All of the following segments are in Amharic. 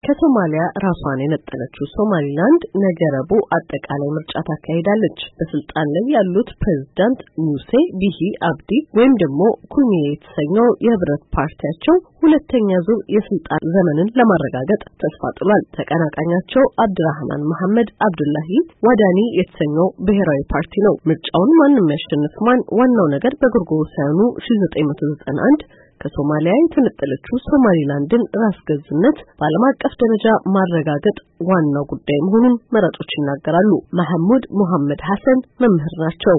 ከሶማሊያ ራሷን የነጠለችው ሶማሊላንድ ነገ ረቡዕ አጠቃላይ ምርጫ ታካሂዳለች። በስልጣን ላይ ያሉት ፕሬዝዳንት ሙሴ ቢሂ አብዲ ወይም ደግሞ ኩኒዬ የተሰኘው የህብረት ፓርቲያቸው ሁለተኛ ዙር የስልጣን ዘመንን ለማረጋገጥ ተስፋ ጥሏል። ተቀናቃኛቸው አብዱራህማን መሐመድ አብዱላሂ ዋዳኒ የተሰኘው ብሔራዊ ፓርቲ ነው። ምርጫውን ማንም ያሸንፍ ማን ዋናው ነገር በጎርጎሮሳውያኑ 1991 ከሶማሊያ የተነጠለችው ሶማሊላንድን ራስ ገዝነት በዓለም አቀፍ ደረጃ ማረጋገጥ ዋናው ጉዳይ መሆኑን መራጮች ይናገራሉ። መሐሙድ ሙሐመድ ሐሰን መምህር ናቸው።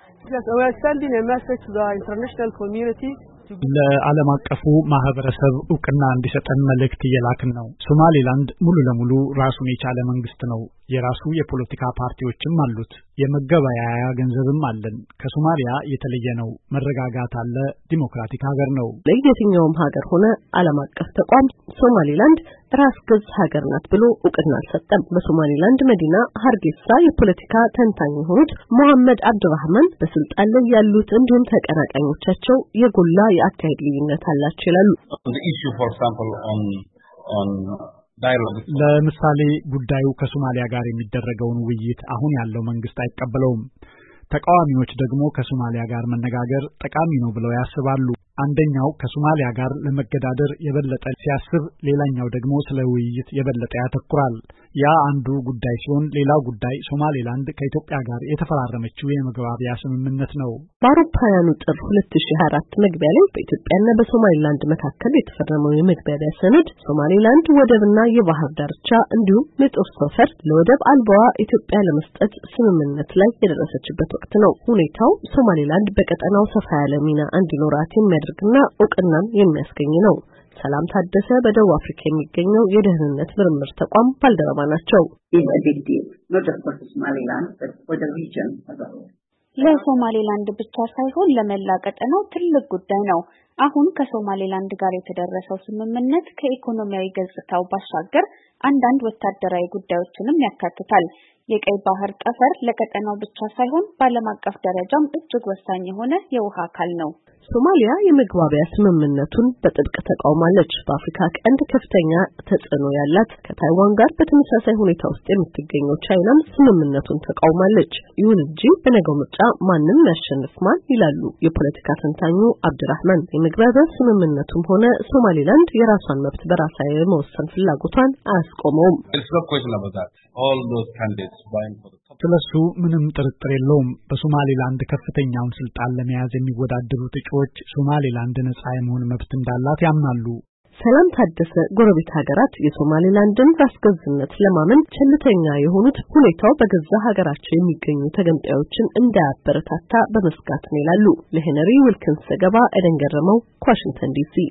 ለዓለም አቀፉ ማህበረሰብ ዕውቅና እንዲሰጠን መልእክት እየላክን ነው። ሶማሊላንድ ሙሉ ለሙሉ ራሱን የቻለ መንግስት ነው። የራሱ የፖለቲካ ፓርቲዎችም አሉት። የመገበያያ ገንዘብም አለን። ከሶማሊያ የተለየ ነው። መረጋጋት አለ። ዲሞክራቲክ ሀገር ነው። ለየትኛውም ሀገር ሆነ ዓለም አቀፍ ተቋም ሶማሊላንድ ራስ ገዝ ሀገር ናት ብሎ ዕውቅና አልሰጠም። በሶማሊላንድ መዲና ሀርጌሳ የፖለቲካ ተንታኝ የሆኑት ሙሐመድ አብዱራህማን በስልጣን ላይ ያሉት እንዲሁም ተቀናቃኞቻቸው የጎላ የአካሄድ ልዩነት አላቸው ይላሉ። ለምሳሌ ጉዳዩ ከሶማሊያ ጋር የሚደረገውን ውይይት አሁን ያለው መንግስት አይቀበለውም። ተቃዋሚዎች ደግሞ ከሶማሊያ ጋር መነጋገር ጠቃሚ ነው ብለው ያስባሉ። አንደኛው ከሶማሊያ ጋር ለመገዳደር የበለጠ ሲያስብ፣ ሌላኛው ደግሞ ስለ ውይይት የበለጠ ያተኩራል። ያ አንዱ ጉዳይ ሲሆን፣ ሌላው ጉዳይ ሶማሊላንድ ከኢትዮጵያ ጋር የተፈራረመችው የመግባቢያ ስምምነት ነው። በአውሮፓውያኑ ጥር 2024 መግቢያ ላይ በኢትዮጵያና በሶማሊላንድ መካከል የተፈረመው የመግባቢያ ሰነድ ሶማሊላንድ ወደብና የባህር ዳርቻ እንዲሁም የጦር ሰፈር ለወደብ አልባዋ ኢትዮጵያ ለመስጠት ስምምነት ላይ የደረሰችበት ወቅት ነው። ሁኔታው ሶማሊላንድ በቀጠናው ሰፋ ያለ ሚና እንዲኖራት የሚያደርግና ዕውቅናን የሚያስገኝ ነው። ሰላም ታደሰ በደቡብ አፍሪካ የሚገኘው የደህንነት ምርምር ተቋም ባልደረባ ናቸው። ለሶማሊላንድ ብቻ ሳይሆን ለመላ ቀጠናው ትልቅ ጉዳይ ነው። አሁን ከሶማሊላንድ ጋር የተደረሰው ስምምነት ከኢኮኖሚያዊ ገጽታው ባሻገር አንዳንድ ወታደራዊ ጉዳዮችንም ያካትታል። የቀይ ባህር ጠፈር ለቀጠናው ብቻ ሳይሆን በዓለም አቀፍ ደረጃም እጅግ ወሳኝ የሆነ የውሃ አካል ነው። ሶማሊያ የመግባቢያ ስምምነቱን በጥብቅ ተቃውማለች። በአፍሪካ ቀንድ ከፍተኛ ተጽዕኖ ያላት ከታይዋን ጋር በተመሳሳይ ሁኔታ ውስጥ የምትገኘው ቻይናም ስምምነቱን ተቃውማለች። ይሁን እንጂ በነገው ምርጫ ማንም ያሸንፍ ማን ይላሉ የፖለቲካ ተንታኙ አብዱራህማን። የመግባቢያ ስምምነቱም ሆነ ሶማሊላንድ የራሷን መብት በራሷ የመወሰን ፍላጎቷን አያስቆመውም። ስለሱ ምንም ጥርጥር የለውም። በሶማሊላንድ ከፍተኛውን ስልጣን ለመያዝ የሚወዳደሩት እጩዎች ሶማሊላንድ ነጻ የመሆን መብት እንዳላት ያምናሉ። ሰላም ታደሰ ጎረቤት ሀገራት የሶማሊላንድን ራስ ገዝነት ለማመን ቸልተኛ የሆኑት ሁኔታው በገዛ ሀገራቸው የሚገኙ ተገንጣዮችን እንዳያበረታታ በመስጋት ነው ይላሉ። ለሄነሪ ዊልኪንስ ዘገባ ኤደን ገረመው ከዋሽንግተን ዲሲ